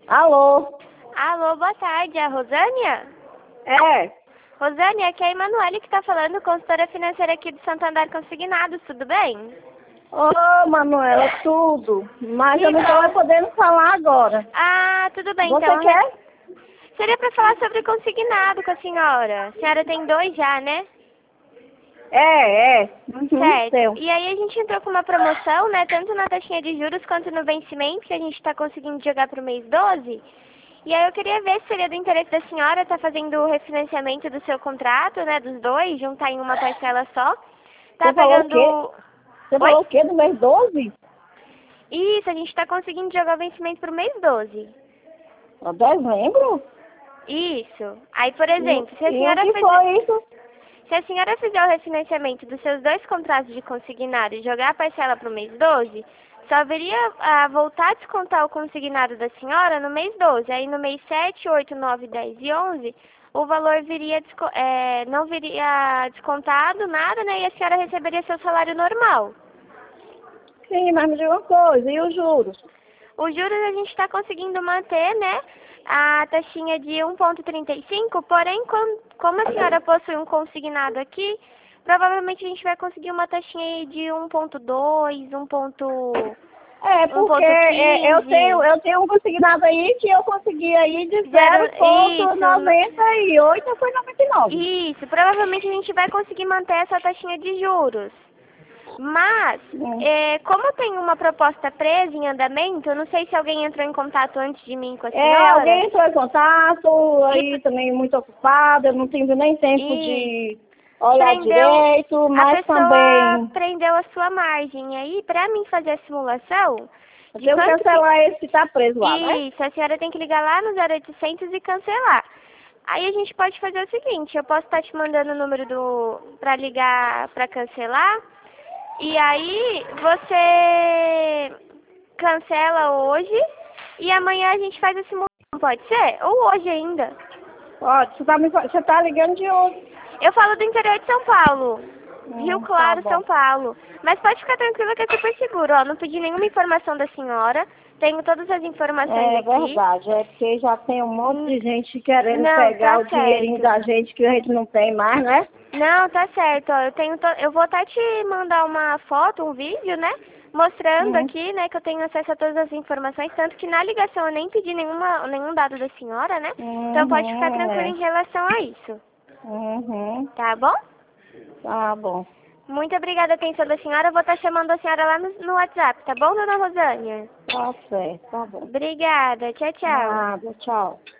Alô? Alô, boa tarde, é a Rosânia? É. Rosânia, aqui é a Emanuele que está falando, consultora financeira aqui do Santander Consignados, tudo bem? Ô, Manuela, tudo. Mas eu não estou podendo falar agora. Ah, tudo bem, Você então. quer? Seria para falar sobre consignado com a senhora. A senhora tem 2 já, né? É. Certo. Seu. E aí a gente entrou com uma promoção, né? Tanto na taxinha de juros quanto no vencimento, que a gente está conseguindo jogar para o mês 12. E aí eu queria ver se seria do interesse da senhora estar fazendo o refinanciamento do seu contrato, né? Dos dois, juntar em uma parcela só. Tá Você falou o pagando... quê? Você Oi? falou o quê do mês 12? Isso, a gente está conseguindo jogar o vencimento para o mês 12. Ó, dezembro? Isso. Aí, por E, exemplo, se a e o senhora que fizer... foi isso? Se a senhora fizer o refinanciamento dos seus 2 contratos de consignado e jogar a parcela para o mês 12, só haveria a voltar a descontar o consignado da senhora no mês 12. Aí no mês 7, 8, 9, 10 e 11, o valor viria não viria descontado, nada, né? E a senhora receberia seu salário normal. Sim, mas me diga uma coisa, e os juros? Os juros a gente está conseguindo manter, né? A taxinha de 1,35, porém, como a senhora possui um consignado aqui, provavelmente a gente vai conseguir uma taxinha aí de 1,2, Porque eu tenho um consignado aí que eu consegui aí de Isso, 0,98 foi 99. isso, provavelmente a gente vai conseguir manter essa taxinha de juros. Mas, como tem uma proposta presa em andamento, eu não sei se alguém entrou em contato antes de mim com a senhora. Alguém entrou em contato, aí também muito ocupada, eu não tenho nem tempo de olhar direito, mas a pessoa também prendeu a sua margem. E aí, para mim fazer a simulação... eu tenho que cancelar esse que está preso lá, né? Isso, a senhora tem que ligar lá no 0800 e cancelar. Aí a gente pode fazer o seguinte, eu posso estar te mandando o número para ligar para cancelar, e aí você cancela hoje e amanhã a gente faz a simulação, pode ser? Ou hoje ainda. Ó, você tá ligando de onde? Eu falo do interior de São Paulo, Rio Claro, Tá bom. São Paulo. Mas pode ficar tranquila que é super seguro, ó, não pedi nenhuma informação da senhora, tenho todas as informações aqui. É verdade, é porque já tem um monte de gente querendo Não, pegar tá o dinheirinho certo. da gente que a gente não tem mais, né? Não, tá certo, ó, eu vou até te mandar uma foto, um vídeo, né? Mostrando aqui, né, que eu tenho acesso a todas as informações, tanto que na ligação eu nem pedi nenhum dado da senhora, né? Então pode ficar tranquila em relação a isso. Tá bom? Tá bom. Muito obrigada a atenção da senhora, eu vou estar chamando a senhora lá no WhatsApp, tá bom, dona Rosânia? Tá certo, tá bom. Obrigada, tchau, tchau. Nada, tchau.